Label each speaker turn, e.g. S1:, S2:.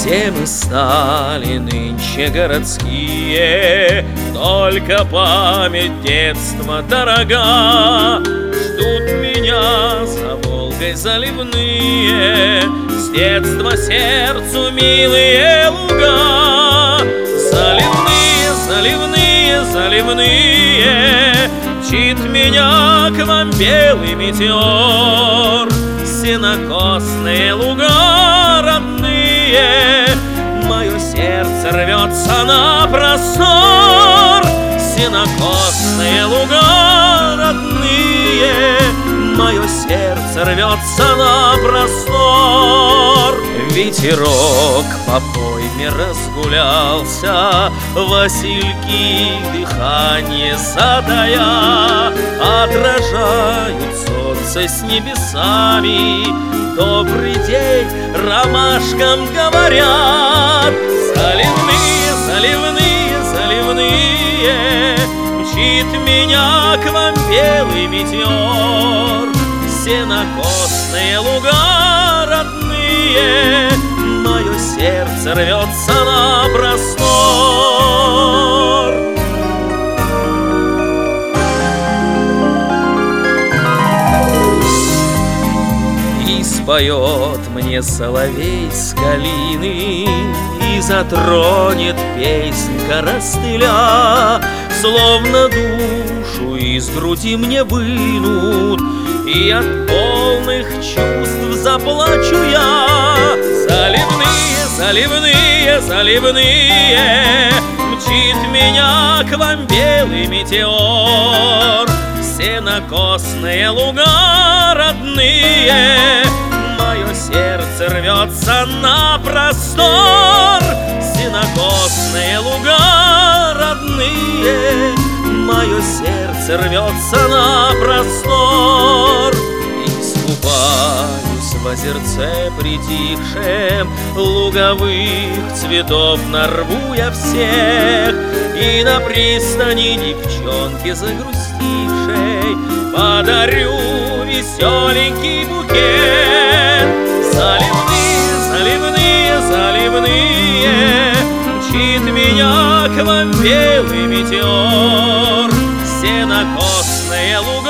S1: Все мы стали нынче городские, только память детства дорога. Ждут меня за Волгой заливные, с детства сердцу милые луга. Заливные, заливные, заливные, мчит меня к вам белый метеор. Сенокосные луга родные, мое сердце рвется на простор. Сенокосные луга родные, мое сердце рвется на простор. Ветерок по пойме разгулялся, васильки дыхание задая, отражают солнце с небесами. Добрый день ромашкам говорят. Заливные, заливные, заливные, мчит меня к вам белый метеор. Сенокосные луга родные, мое сердце рвется на простор. И споет мне соловей с калины, и затронет песнь коростыля, словно душу из груди мне вынут, и от полных чувств заплачу я. Заливные, заливные, заливные, мчит меня к вам белый метеор. Сенокосные луга родные, мое сердце рвется на простор. Сенокосные луга родные, мое сердце рвется на простор. Искупаюсь в озерце притихшем, луговых цветов нарву я всех, и на пристани девчонке загрустившей подарю веселенький букет. Заливные, заливные, заливные, мчит меня к вам белый метеор. Сенокосные луга